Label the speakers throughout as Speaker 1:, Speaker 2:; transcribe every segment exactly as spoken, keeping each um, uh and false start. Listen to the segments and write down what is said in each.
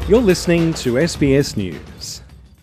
Speaker 1: You're listening to S B S News.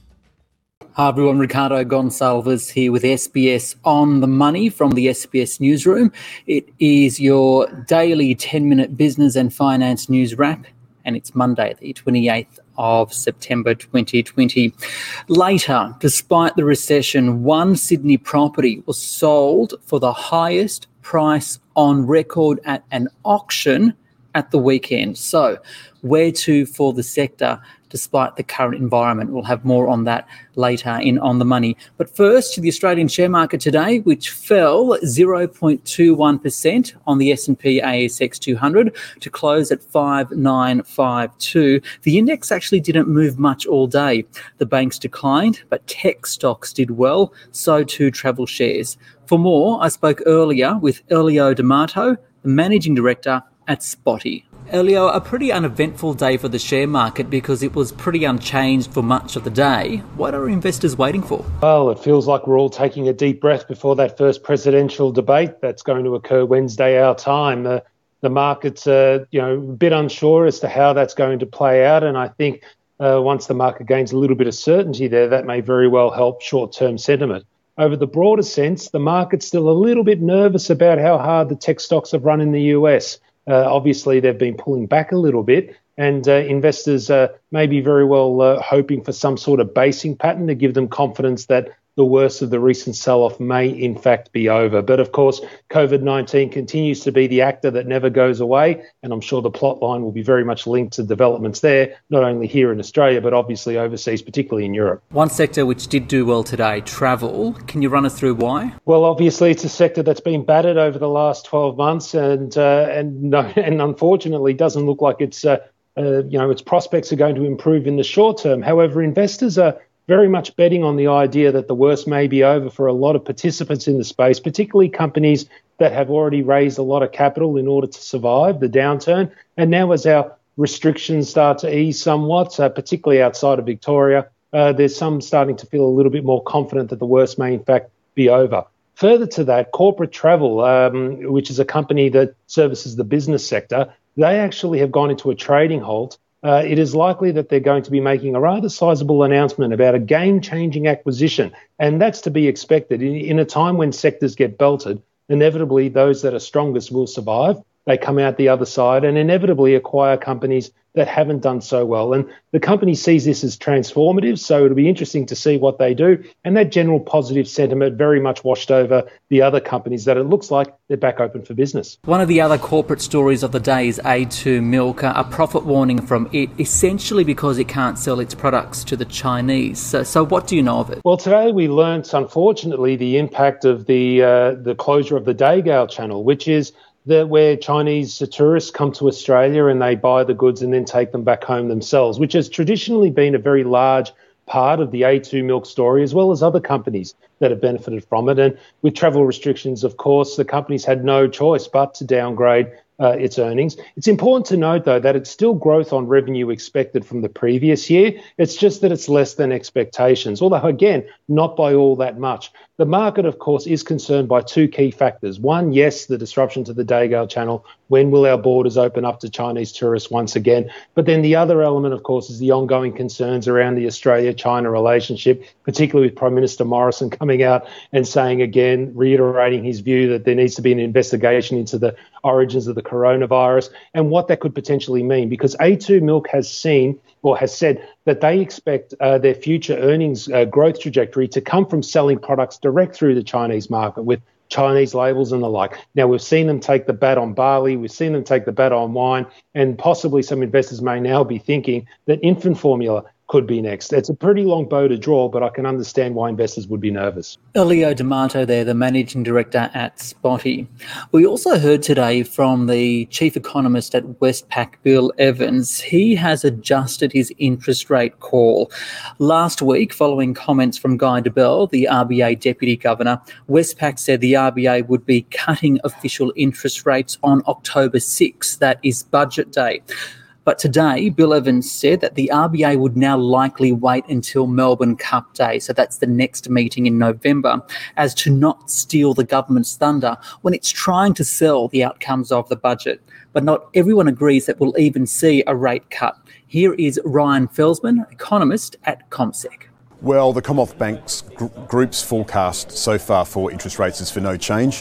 Speaker 2: Hi everyone, Ricardo Gonçalves here with S B S On The Money from the S B S Newsroom. It is your daily ten-minute business and finance news wrap, and it's Monday, the twenty-eighth of September twenty twenty. Later, despite the recession, one Sydney property was sold for the highest price on record at an auction at the weekend. So, where to for the sector despite the current environment? We'll have more on that later in On The Money. But first, to the Australian share market today, which fell zero point two one percent on the S and P A S X two hundred to close at five nine five two. The index actually didn't move much all day. The banks declined, but tech stocks did well, so too travel shares. For more, I spoke earlier with Elio D'Amato, the Managing Director at Spotty. Elio, a pretty uneventful day for the share market because it was pretty unchanged for much of the day. What are investors waiting for?
Speaker 3: Well, it feels like we're all taking a deep breath before that first presidential debate that's going to occur Wednesday our time. The, the market's uh, you know, a bit unsure as to how that's going to play out, and I think uh, once the market gains a little bit of certainty there, that may very well help short-term sentiment. Over the broader sense, the market's still a little bit nervous about how hard the tech stocks have run in the U S. Uh, obviously, they've been pulling back a little bit, and uh, investors uh, may be very well uh, hoping for some sort of basing pattern to give them confidence that the worst of the recent sell-off may in fact be over. But of course, COVID nineteen continues to be the actor that never goes away, and I'm sure the plot line will be very much linked to developments there, not only here in Australia, but obviously overseas, particularly in Europe.
Speaker 2: One sector which did do well today, travel. Can you run us through why?
Speaker 3: Well, obviously, it's a sector that's been battered over the last twelve months, and uh, and no, and unfortunately doesn't look like it's uh, uh, you know its prospects are going to improve in the short term. However, investors are very much betting on the idea that the worst may be over for a lot of participants in the space, particularly companies that have already raised a lot of capital in order to survive the downturn. And now as our restrictions start to ease somewhat, uh, particularly outside of Victoria, uh, there's some starting to feel a little bit more confident that the worst may in fact be over. Further to that, corporate travel, um, which is a company that services the business sector, they actually have gone into a trading halt. Uh, it is likely that they're going to be making a rather sizable announcement about a game-changing acquisition, and that's to be expected. In, in a time when sectors get belted, inevitably those that are strongest will survive. They come out the other side and inevitably acquire companies that haven't done so well. And the company sees this as transformative, so it'll be interesting to see what they do. And that general positive sentiment very much washed over the other companies that it looks like they're back open for business.
Speaker 2: One of the other corporate stories of the day is A two Milk, a profit warning from it, essentially because it can't sell its products to the Chinese. So, so what do you know of it?
Speaker 3: Well, today we learnt, unfortunately, the impact of the uh, the closure of the Daygale channel, which is the, where Chinese tourists come to Australia and they buy the goods and then take them back home themselves, which has traditionally been a very large part of the A two Milk story, as well as other companies that have benefited from it. And with travel restrictions, of course, the companies had no choice but to downgrade uh, its earnings. It's important to note, though, that it's still growth on revenue expected from the previous year. It's just that it's less than expectations, although, again, not by all that much. The market, of course, is concerned by two key factors. One, yes, the disruption to the Daygale channel. When will our borders open up to Chinese tourists once again? But then the other element, of course, is the ongoing concerns around the Australia-China relationship, particularly with Prime Minister Morrison coming out and saying again, reiterating his view that there needs to be an investigation into the origins of the coronavirus and what that could potentially mean. Because A two Milk has seen or has said that they expect uh, their future earnings uh, growth trajectory to come from selling products direct through the Chinese market with Chinese labels and the like. Now, we've seen them take the bet on barley, we've seen them take the bet on wine, and possibly some investors may now be thinking that infant formula could be next. It's a pretty long bow to draw, but I can understand why investors would be nervous.
Speaker 2: Elio D'Amato there, the Managing Director at Spotty. We also heard today from the Chief Economist at Westpac, Bill Evans. He has adjusted his interest rate call. Last week, following comments from Guy Debelle, the R B A Deputy Governor, Westpac said the R B A would be cutting official interest rates on October sixth. That is budget day. But today, Bill Evans said that the R B A would now likely wait until Melbourne Cup Day, so that's the next meeting in November, as to not steal the government's thunder when it's trying to sell the outcomes of the budget. But not everyone agrees that we'll even see a rate cut. Here is Ryan Felsman, economist at CommSec.
Speaker 4: Well, the Commonwealth Bank's gr- group's forecast so far for interest rates is for no change.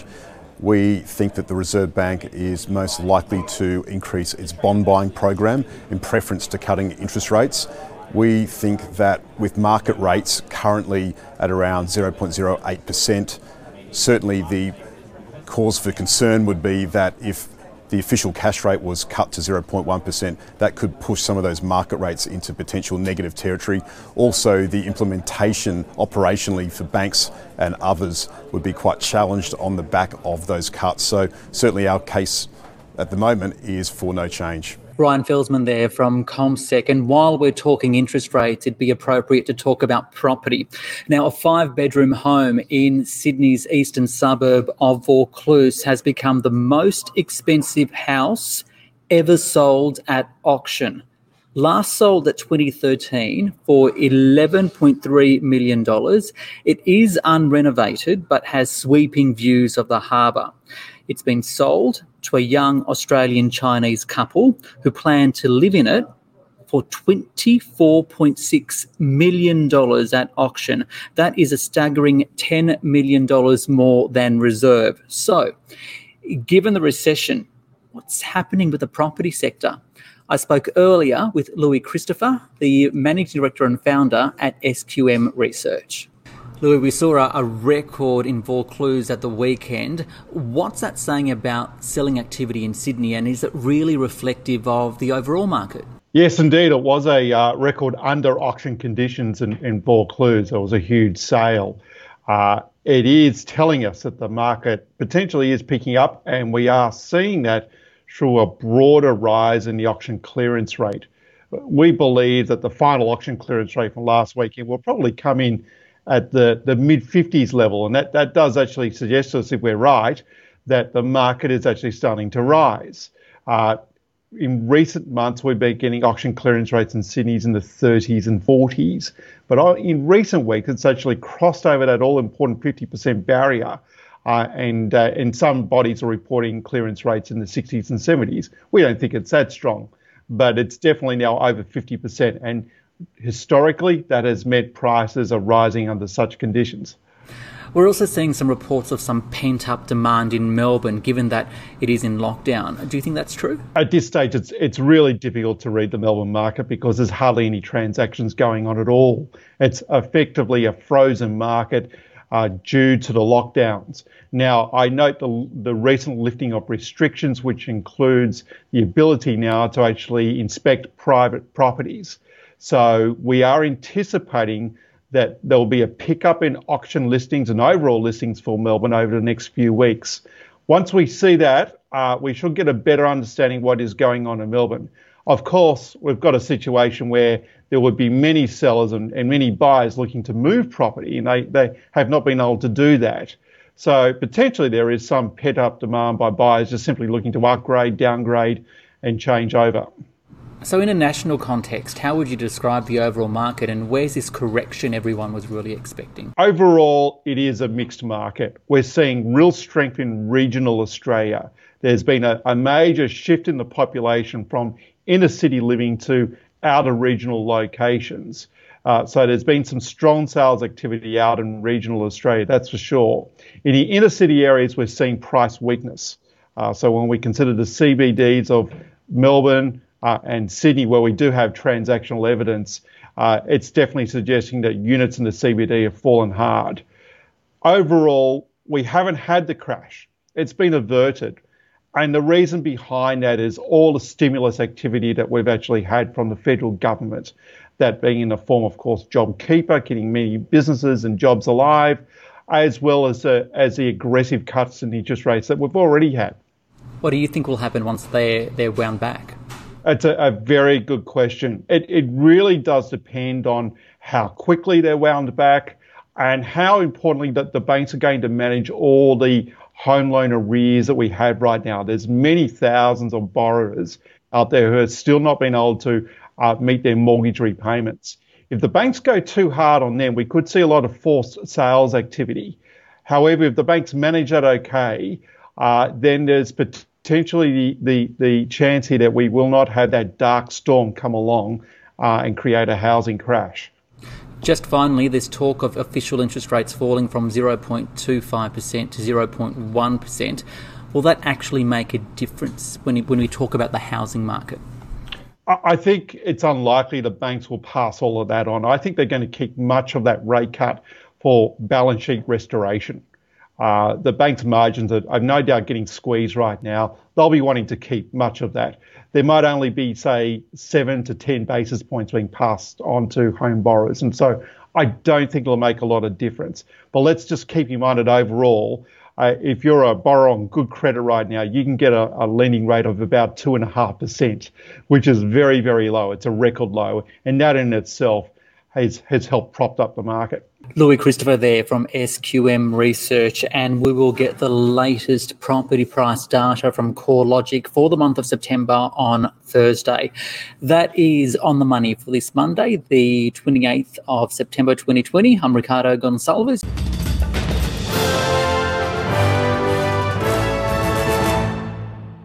Speaker 4: We think that the Reserve Bank is most likely to increase its bond buying program in preference to cutting interest rates. We think that with market rates currently at around zero point zero eight percent, certainly the cause for concern would be that if the official cash rate was cut to zero point one percent, that could push some of those market rates into potential negative territory. Also, the implementation operationally for banks and others would be quite challenged on the back of those cuts. So certainly our case at the moment is for no change.
Speaker 2: Ryan Felsman there from CommSec. And while we're talking interest rates, it'd be appropriate to talk about property. Now, a five-bedroom home in Sydney's eastern suburb of Vaucluse has become the most expensive house ever sold at auction. Last sold at twenty thirteen for eleven point three million dollars. It is unrenovated but has sweeping views of the harbour. It's been sold to a young Australian-Chinese couple who plan to live in it for twenty-four point six million dollars at auction. That is a staggering ten million dollars more than reserve. So, given the recession, what's happening with the property sector? I spoke earlier with Louis Christopher, the Managing Director and Founder at S Q M Research. Louis, we saw a, a record in Vaucluse at the weekend. What's that saying about selling activity in Sydney, and is it really reflective of the overall market?
Speaker 5: Yes, indeed. It was a uh, record under auction conditions in, in Vaucluse. It was a huge sale. Uh, it is telling us that the market potentially is picking up, and we are seeing that through a broader rise in the auction clearance rate. We believe that the final auction clearance rate from last weekend will probably come in at the, the mid-fifties level, and that, that does actually suggest to us, if we're right, that the market is actually starting to rise. Uh, in recent months, we've been getting auction clearance rates in Sydney's in the thirties and forties, but in recent weeks, it's actually crossed over that all-important fifty percent barrier, uh, and, uh, and some bodies are reporting clearance rates in the sixties and seventies. We don't think it's that strong, but it's definitely now over fifty percent, and historically, that has meant prices are rising under such conditions.
Speaker 2: We're also seeing some reports of some pent-up demand in Melbourne, given that it is in lockdown. Do you think that's true?
Speaker 5: At this stage, it's it's really difficult to read the Melbourne market because there's hardly any transactions going on at all. It's effectively a frozen market uh, due to the lockdowns. Now, I note the, the recent lifting of restrictions, which includes the ability now to actually inspect private properties. So we are anticipating that there will be a pickup in auction listings and overall listings for Melbourne over the next few weeks. Once we see that, uh, we should get a better understanding what is going on in Melbourne. Of course, we've got a situation where there would be many sellers and, and many buyers looking to move property, and they, they have not been able to do that. So potentially there is some pent-up demand by buyers just simply looking to upgrade, downgrade, and change over.
Speaker 2: So in a national context, how would you describe the overall market, and where's this correction everyone was really expecting?
Speaker 5: Overall, it is a mixed market. We're seeing real strength in regional Australia. There's been a, a major shift in the population from inner city living to outer regional locations. Uh, so there's been some strong sales activity out in regional Australia, that's for sure. In the inner city areas, we're seeing price weakness. Uh, so when we consider the C B Ds of Melbourne, Uh, and Sydney, where we do have transactional evidence, uh, it's definitely suggesting that units in the C B D have fallen hard. Overall, we haven't had the crash. It's been averted. And the reason behind that is all the stimulus activity that we've actually had from the federal government, that being in the form, of course, JobKeeper, getting many businesses and jobs alive, as well as, uh, as the aggressive cuts in interest rates that we've already had.
Speaker 2: What do you think will happen once they're, they're wound back?
Speaker 5: It's a, a very good question. It, it really does depend on how quickly they're wound back and how importantly that the banks are going to manage all the home loan arrears that we have right now. There's many thousands of borrowers out there who have still not been able to uh, meet their mortgage repayments. If the banks go too hard on them, we could see a lot of forced sales activity. However, if the banks manage that okay, uh, then there's potentially the, the, the chance here that we will not have that dark storm come along uh, and create a housing crash.
Speaker 2: Just finally, there's talk of official interest rates falling from zero point two five percent to zero point one percent. Will that actually make a difference when, when we talk about the housing market?
Speaker 5: I think it's unlikely the banks will pass all of that on. I think they're going to keep much of that rate cut for balance sheet restoration. Uh, the bank's margins are, are no doubt getting squeezed right now. They'll be wanting to keep much of that. There might only be, say, seven to ten basis points being passed on to home borrowers. And so I don't think it'll make a lot of difference. But let's just keep in mind that overall, uh, if you're a borrower on good credit right now, you can get a, a lending rate of about two point five percent, which is very, very low. It's a record low. And that in itself has, has helped prop up the market.
Speaker 2: Louis Christopher there from S Q M Research, and we will get the latest property price data from CoreLogic for the month of September on Thursday. That is On the Money for this Monday, the twenty-eighth of September twenty twenty. I'm Ricardo Gonçalves.